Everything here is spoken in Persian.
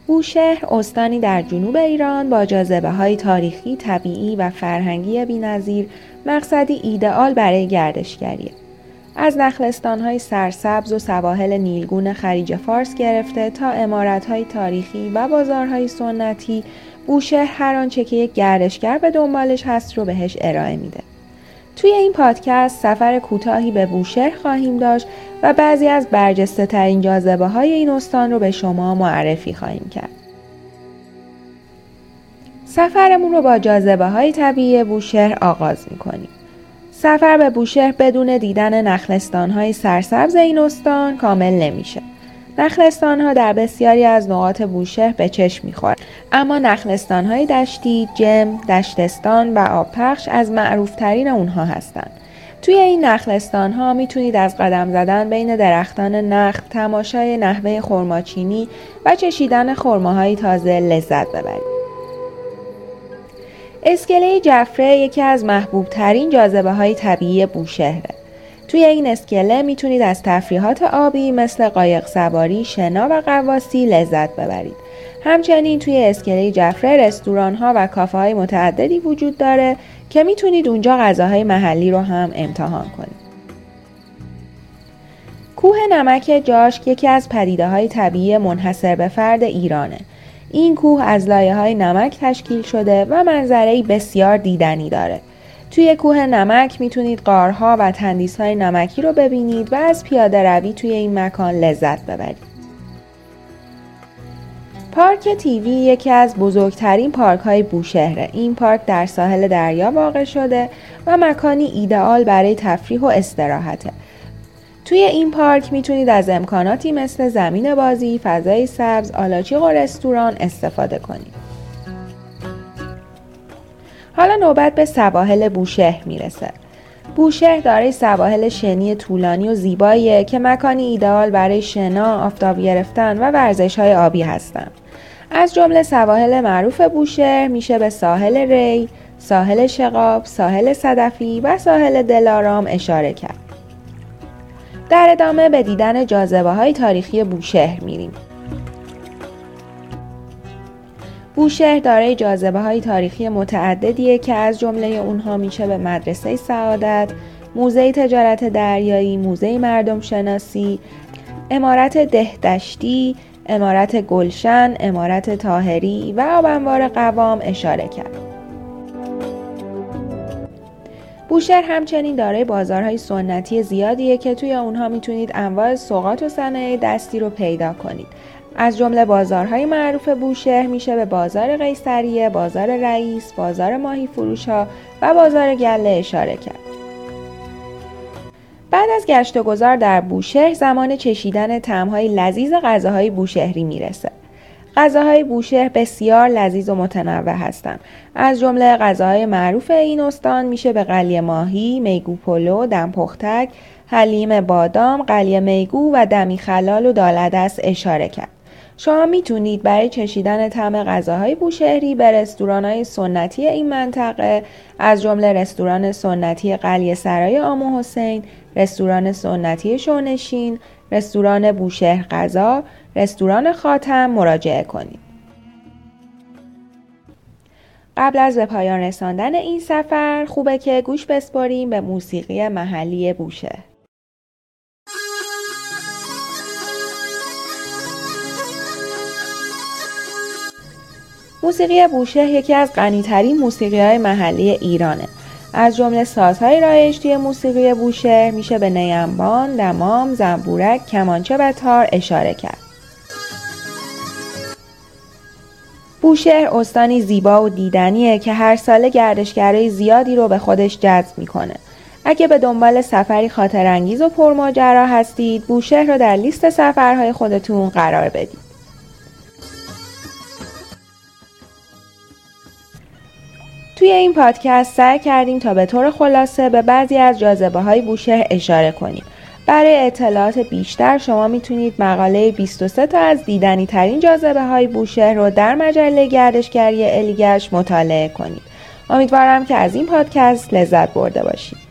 بوشهر استانی در جنوب ایران با جاذبه‌های تاریخی، طبیعی و فرهنگی بی‌نظیر، مقصدی ایدئال برای گردشگریه. از نخلستان‌های سرسبز و سواحل نیلگون خلیج فارس گرفته تا عمارت‌های تاریخی و بازارهای سنتی، بوشهر هر آنچه که یک گردشگر به دنبالش هست رو بهش ارائه میده. توی این پادکست سفر کوتاهی به بوشهر خواهیم داشت و بعضی از برجسته‌ترین جاذبه‌های این استان رو به شما معرفی خواهیم کرد. سفرمون رو با جاذبه‌های طبیعی بوشهر آغاز می‌کنیم. سفر به بوشهر بدون دیدن نخلستان‌های سرسبز این استان کامل نمیشه. نخلستان‌ها در بسیاری از نقاط بوشهر به چشم می‌خورند، اما نخلستان‌های دشتی، جم، دشتستان و آبپخش از معروف‌ترین اونها هستند. توی این نخلستان‌ها میتونید از قدم زدن بین درختان نخل، تماشای نحوه خرماچینی و چشیدن خرماهای تازه لذت ببرید. اسکله جفره یکی از محبوب‌ترین جاذبه‌های طبیعی بوشهره. توی این اسکله میتونید از تفریحات آبی مثل قایق سواری، شنا و غواصی لذت ببرید. همچنین توی اسکله جفره رستوران‌ها و کافه‌های متعددی وجود داره که میتونید اونجا غذاهای محلی رو هم امتحان کنید. کوه نمک جاشک یکی از پدیده‌های طبیعی منحصر به فرد ایرانه. این کوه از لایه‌های نمک تشکیل شده و منظره‌ای بسیار دیدنی داره. توی کوه نمک میتونید غارها و تندیس‌های نمکی رو ببینید و از پیاده روی توی این مکان لذت ببرید. پارک تیوی یکی از بزرگترین پارک‌های بوشهره. این پارک در ساحل دریا واقع شده و مکانی ایدئال برای تفریح و استراحته. توی این پارک میتونید از امکاناتی مثل زمین بازی، فضای سبز، آلاچیق و رستوران استفاده کنید. حالا نوبت به سواحل بوشهر میرسه. بوشهر دارای سواحل شنی طولانی و زیباییه که مکانی ایدئال برای شنا، آفتاب گرفتن و ورزش‌های آبی هستن. از جمله سواحل معروف بوشهر میشه به ساحل ری، ساحل شقاب، ساحل صدفی و ساحل دلارام اشاره کرد. در ادامه به دیدن جاذبه‌های تاریخی بوشهر میریم. بوشهر دارای جاذبه‌های تاریخی متعددیه که از جمله اونها میشه به مدرسه سعادت، موزه تجارت دریایی، موزه مردم شناسی، عمارت دهدشتی، عمارت گلشن، عمارت طاهری و آب‌انبار قوام اشاره کرد. بوشهر همچنین دارای بازارهای سنتی زیادیه که توی اونها میتونید انواع سوغات و صنایع دستی رو پیدا کنید. از جمله بازارهای معروف بوشهر میشه به بازار قیصریه، بازار رئیس، بازار ماهی فروش‌ها و بازار گله اشاره کرد. بعد از گشت و گذار در بوشهر زمان چشیدن طعم‌های لذیذ غذاهای بوشهری میرسه. غذاهای بوشهر بسیار لذیذ و متنوع هستند. از جمله غذاهای معروف این استان میشه به قلی ماهی، میگو پلو، دم پختک، حلیم بادام، قلی میگو و دمی خلال و دالعدست اشاره کرد. شما میتونید برای چشیدن طعم غذاهای بوشهری به رستوران‌های سنتی این منطقه از جمله رستوران سنتی قلیه سرای آمو حسین، رستوران سنتی شونشین، رستوران بوشهر غذا، رستوران خاتم مراجعه کنید. قبل از به پایان رساندن این سفر خوبه که گوش بسپاریم به موسیقی محلی بوشهر. موسیقی بوشهر یکی از غنی‌ترین موسیقی‌های محلی ایرانه. از جمله سازهای رایج توی موسیقی بوشهر میشه به نیمبان، دمام، زنبورک، کمانچه و تار اشاره کرد. بوشهر استانی زیبا و دیدنیه که هر ساله گردشگرای زیادی رو به خودش جذب میکنه. اگه به دنبال سفری خاطرانگیز و پرماجرا هستید، بوشهر رو در لیست سفرهای خودتون قرار بدید. توی این پادکست سعی کردیم تا به طور خلاصه به بعضی از جاذبه‌های بوشهر اشاره کنیم. برای اطلاعات بیشتر شما میتونید مقاله 23 تا از دیدنی ترین جاذبه‌های بوشهر رو در مجله گردشگری الیگشت مطالعه کنید. امیدوارم که از این پادکست لذت برده باشید.